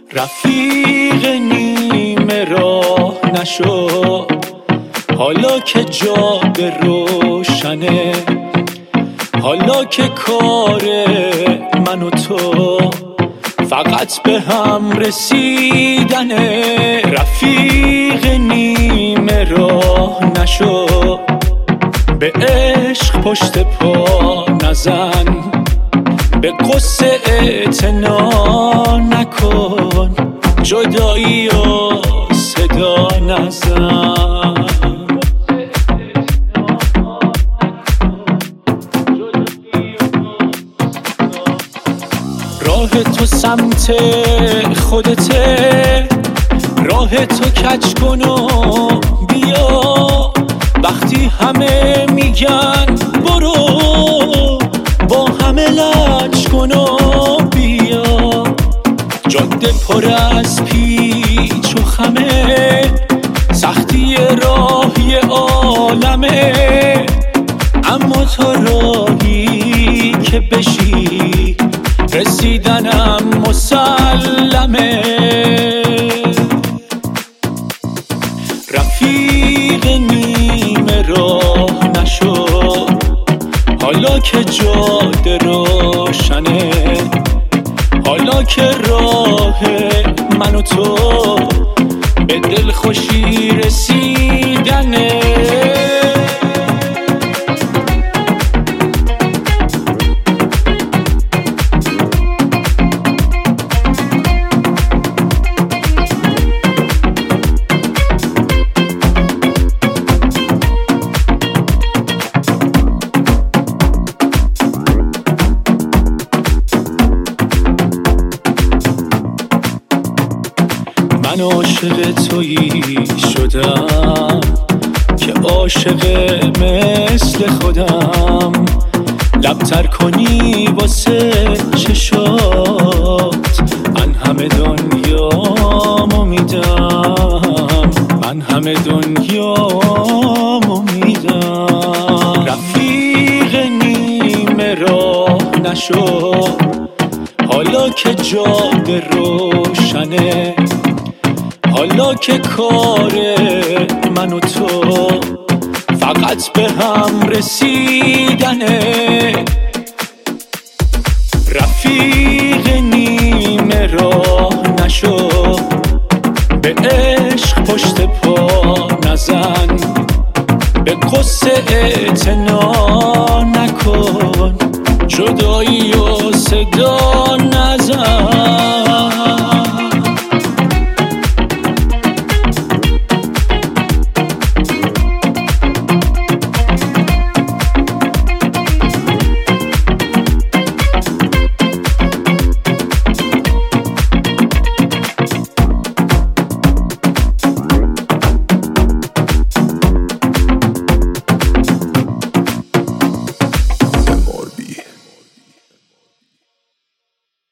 رفیق نیمه راه نشو، حالا که جاده روشنه، حالا که کار من و تو فقط به هم رسیدنه. رفیق نیمه راه نشو، به عشق پشت پا نزن، به قصه اعتنا نکن، جدایی و صدا نزن. راه تو سمت خودته، راه تو کج کن و بیا، وقتی همه میگن برو با همه لج کن و بیا. جاده پر از پیچ و خمه، سختی راهی عالمه، اما تو راهی که بشی رسیدنم مسلمه. رفیق نیمه راه نشو، حالا که جاده روشنه، حالا که راه من و تو به دل خوشی رسیدنه. من عاشق تویی شدم که عاشق مثل خودم، لبتر کنی واسه چشات، من همه دنیامو میدم، من همه دنیامو میدم. رفیق نیمه راه نشو، حالا که جاده روشنه، حالا که کار من و تو فقط به هم رسیدنه. رفیق نیمه راه نشو، به عشق پشت پا نزن، به قصه اعتنا نکن، جدایی و صدا